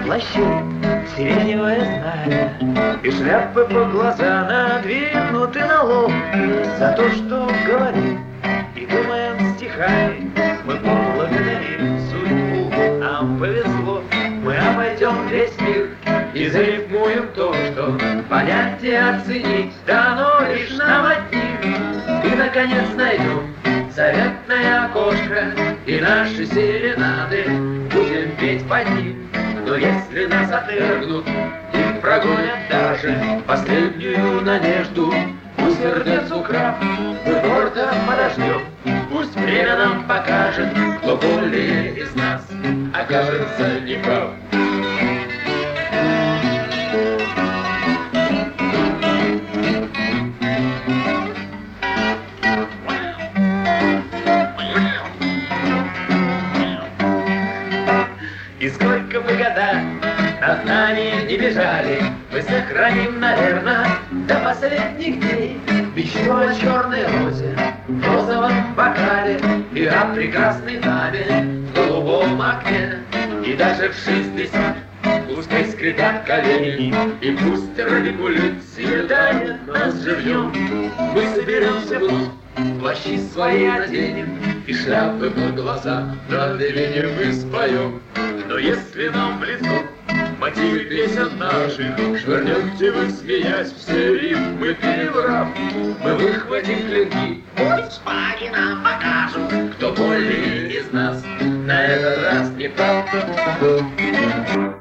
плащей сиреневое знамя, и шляпы по глаза надвинуты на лоб. За то, что говорим и думаем стихами, мы поблагодарим судьбу, нам повезло. Мы обойдем весь мир и зарифмуем то, что понять и оценить дано лишь нам одним. И, наконец, найдем заветное окошко, и наши серенады будем петь под ним. Но если нас отвергнут и прогонят даже последнюю надежду, пусть сердец украв, мы гордо подождем. Пусть время нам покажет, кто более из нас окажется неправ. И сколько бы года над нами не бежали, мы сохраним, наверное, до последних дней мечту о черной розе в розовом бокале и о прекрасной даме в голубом окне. И даже в 60 пускай скрипят колени, и пусть радикулит светает нас живьем. Мы соберемся вновь, плащи свои оденем, и шляпы по глаза надвинем и споем. Но если нам в лицо мотивы песен наших швырнете вы, смеясь, все рифмы переврав, мы выхватим клинки, пусть шпаги нам покажут, кто более из нас на этот раз не прав.